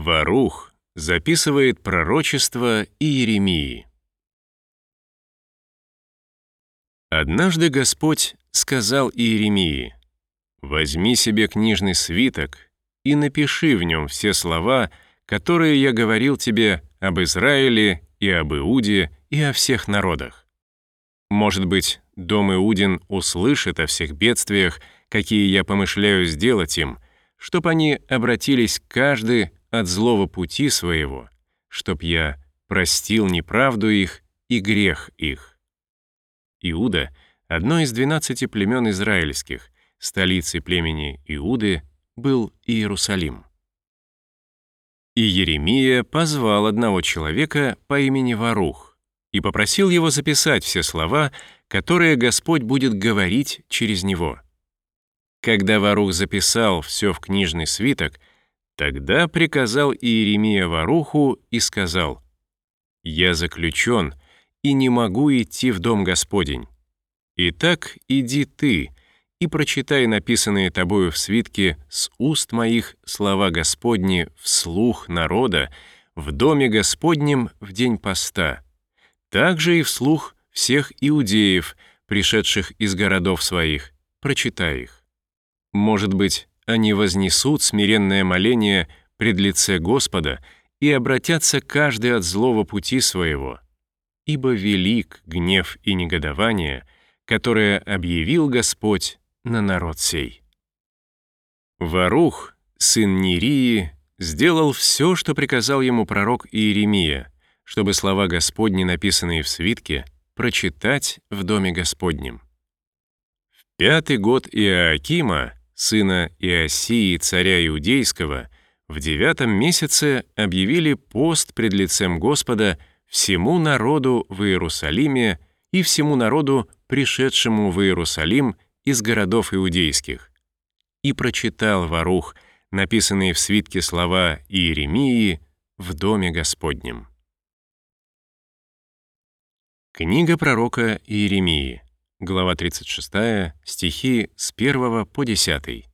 Варух записывает пророчество Иеремии. Однажды Господь сказал Иеремии: «Возьми себе книжный свиток и напиши в нем все слова, которые я говорил тебе об Израиле и об Иуде и о всех народах. Может быть, дом Иудин услышит о всех бедствиях, какие я помышляю сделать им, чтоб они обратились каждый от злого пути своего, чтоб я простил неправду их и грех их». Иуда — одно из 12 племен израильских, столицей племени Иуды был Иерусалим. И Иеремия позвал одного человека по имени Варух и попросил его записать все слова, которые Господь будет говорить через него. Когда Варух записал все в книжный свиток, тогда приказал Иеремия Варуху и сказал: «Я заключен и не могу идти в дом Господень. Итак, иди ты и прочитай написанные тобою в свитке с уст моих слова Господни вслух народа в доме Господнем в день поста, также и вслух всех иудеев, пришедших из городов своих, прочитай их. Может быть, они вознесут смиренное моление пред лице Господа и обратятся каждый от злого пути своего, ибо велик гнев и негодование, которое объявил Господь на народ сей». Варух, сын Нерии, сделал все, что приказал ему пророк Иеремия, чтобы слова Господни, написанные в свитке, прочитать в доме Господнем. В 5-й год Иоакима, сына Иосии, царя Иудейского, в 9-м месяце объявили пост пред лицем Господа всему народу в Иерусалиме и всему народу, пришедшему в Иерусалим из городов иудейских. И прочитал Варух написанные в свитке слова Иеремии в доме Господнем. Книга пророка Иеремии, глава 36, стихи с 1 по 10.